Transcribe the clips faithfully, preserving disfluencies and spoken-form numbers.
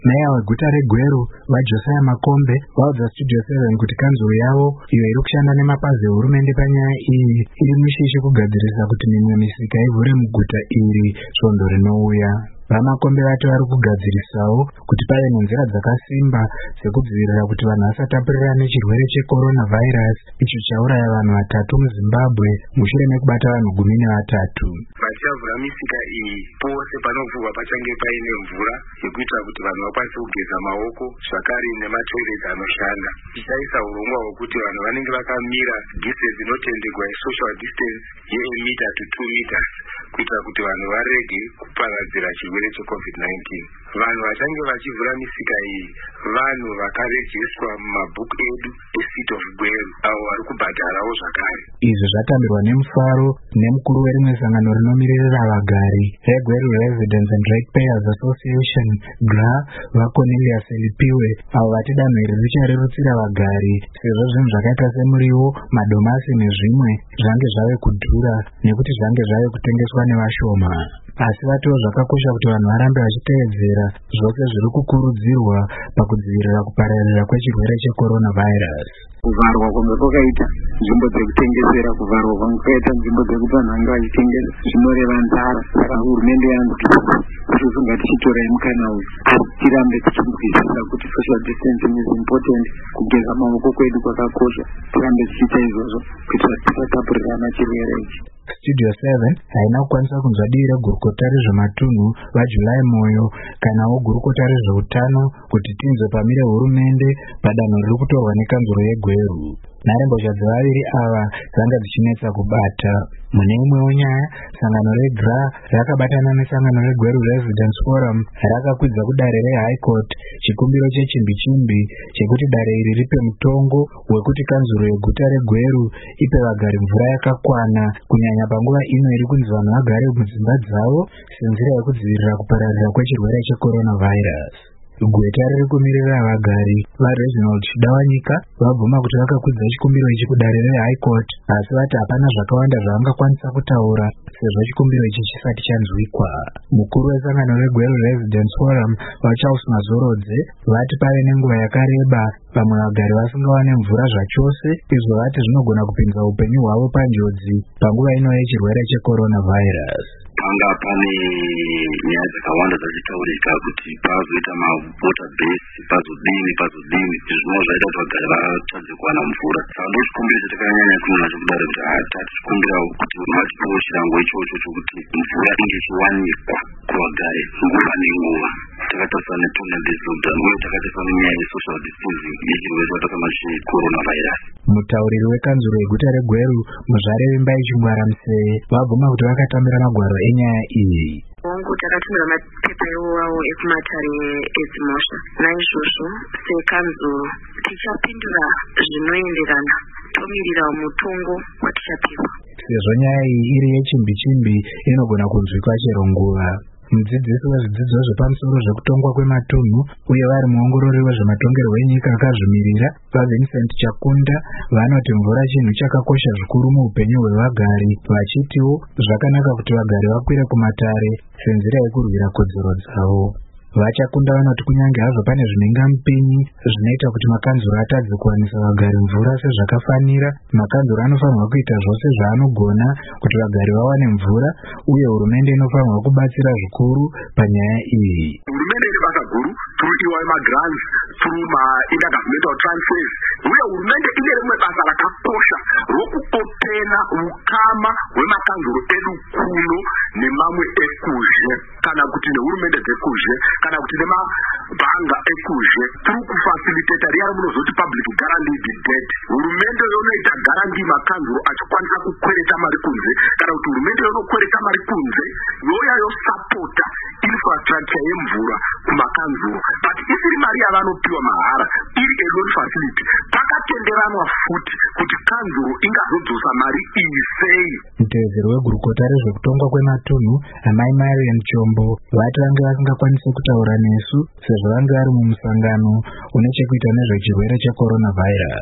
Meya weguta reGweru vaJosiah Makombe vaudza Studio seven kuti kanzuro yavo iyo iri kushanda nemapazi ehurumende panyaya iyi iri mushishi kugadzirisa kuti mimwe misika ivhure muguta iri svondo rinouya. Vamakombe vati vari kugadzirisawo kuti pave nenzira dzakasimba dzekudzivirira kuti vanhu vasatapurirane chirwere cheCoronavirus icho chauraya vanhu vatatu muZimbabwe mushure mekubata vanhu gumi nevatatu. Vachavhura misika iyi pose panovhurwa pachange paine mvura yekuitira kuti vanhu vakwanise kugeza maoko zvakare nematoireti anoshanda. Tichaisa urongwa hwekuti vanhu vanenge vakamira distance inotendegwa social distance yemita to two meters kuitira kuti vanhu varege kuparadzira chirwere checovid nineteen. Vanhu vachange vachivhura misika iyi vanhu vakarejiswa mumabhuku edu eCity of Gweru avo vari kubhadharawo zvakare. Izvi zvatambirwa nemufaro nemukuru werimwe sangano rinomiririra vagari reGweru Residents and Ratepayers Association G R A vaCornelius Lipiwe avo vati danho iri richarerutsira vagari sezvo zvinhu zvakaita semuriwo, madomasi nezvimwe zvange zvave kudhura nekuti zvange zvave kutengeswa nevashoma. Asi vatiwo zvakakosha kuti vanhu varambe vachiteedzera zvose zviri kukurudzirwa pakudzivirira kupararira kwechirwere cheCoronavirus. Kuvharwa kwanga kwakaita nzvimbo dzekutengesera, kuvharwa kwanga kwakaita nzvimbo dzekuti vanhu vange vachitengesa zvinoreva nzara. Saka hurumende yangu kuti tisunga tichitora mukana uyu asi tirambe tichizwisisa kuti social distancing is important, kugeza maoko kwedu kwakakosha, tirambe tichiita izvozvo kuitira tisatapurirana chirwere ichi. Studio seven haina kukwanisa kunzwa dii regurukota rezvematunhu vaJulai Moyo kanawo gurukota rezveutano kuti tinzwe pamire hurumende padanho riri kutorwa nekanzuro yeGweru. Nharembozha dzevaviri ava dzanga dzichinetsa kubata. Mune imwewo nyaya, sangano reG R A rakabatana nesangano reGweru Residents Forum rakakwidza kudare reHigh Court chikumbiro chechimbi-chimbi chekuti dare iri ripe mutongo wekuti kanzuro yeguta reGweru ipe vagari mvura yakakwana kunyanya panguva ino iri kunzi vanhu vagare mudzimba dzavo senzira yekudzivirira kupararira kwechirwere cheCoronavirus. Gweta riri kumirira vagari vaReginald Chidawanyika vabvuma kuti vakakwidza chikumbiro ichi kudare reHigh Court asi vati hapana zvakawanda zvavangakwanisa kutaura sezvo chikumbiro ichi chisati chanzwikwa. Mukuru wesangano reGweru Residents Forum vaCharles Mazorodze vati pave nenguva yakareba vamwe vagari vasingawane mvura zvachose izvo vati zvinogona kupinza upenyu hwavo panjodzi panguva ino yechirwere cheCoronavirus. Panga pane nyaya dzakawanda dzachitaurika kuti pazoita mavota base pazodini pazodini zvinova zvaita kuti vagari vatadze kuwana mvura. Saka ndochikumbiro chatakanyanya kuona chokudaro kuti tatikumbirawo kuti vatipewo chirango ichocho chokuti mvura inge ichiwanikwa kuvagari nguva nenguva. Takatarisana netonal lockdown uye takatarisana nenyaya yesocial distancing yechirwere chatakama cheCoronavirus. Mutauriri wekanzuro yeguta reGweru Muzvare Vimbai Chingwara Museye vabvuma kuti vakatambira magwaro enyaya iyi. Wangu takatumira mapepa iwawo ekumatare edzimosha. Naizvozvo sekanzuro tichapindura zvinoenderana tomirira mutongo watichapiwa. Sezvo nyaya iyi iri yechimbi-chimbi inogona kunzwikwa chero nguva. Mudzidzisi wezvidzidzo zvepamusoro zvekutongwa kwematunhu uye vari muongorori wezvematongerwo enyika akazvimirira vaVincent Chakunda vanoti mvura chinhu chakakosha zvikuru muupenyu hwevagari, vachitiwo zvakanaka kuti vagari vakwire kumatare senzira yekurwira kodzero dzavo. Vachakunda vanoti kunyange hazvo pane zvinengamupinyi zvinoita kuti makanzuro atadze kuwanisa vagari mvura sezvakafanira, makanzuro anofanirwa kuita zvose zvaanogona kuti vagari vawane mvura uye hurumende inofanirwa kubatsira zvikuru panyaya iyi. Hurumende ine basa guru through E Y magrants, through ma-intergovernmental transfers, uye hurumende ine rimwe basa rakakosha rokupopena ukama hwemakanzuro edu kuno nemamwe ekuzhe kana kuti nehurumende dzekuzhe kana kuti nemabhanga ekuzhe through kufacilitata riya munozoti public guaranteed debt. Hurumende yonoita guarantee makanzuro achikwanisa kukwereta mari kunze kana kuti hurumende yonokwereta mari kunze yoya yosapota infrastructure yemvura kumakanzuro, but isiri mari yavanopiwa mahara, iri a loan facility. Pakatenderanwa futi kuti kanzuro ingazodzosa mari iyi sei. Mutevedzeri wegurukota rezvekutongwa kwematunhu amai Marian Chombo vati vange vasingakwanisi kutaura nesu sezvo vange vari mumusangano une chekuita nezvechirwere cheCoronavirus.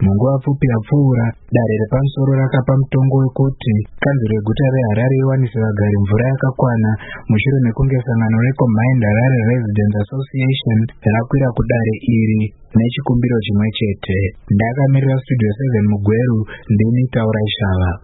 Munguva pfupi yapfuura, dare repamusoro rakapa mutongo wekuti kanzuro reguta reHarare iwanise vagari mvura yakakwana mushure mekunge sangano reCombined Harare Residents Association rakwira kudare iri nechikumbiro chimwe chete. Ndakamirira Studio seven Mugweru, ndini Taura Shava.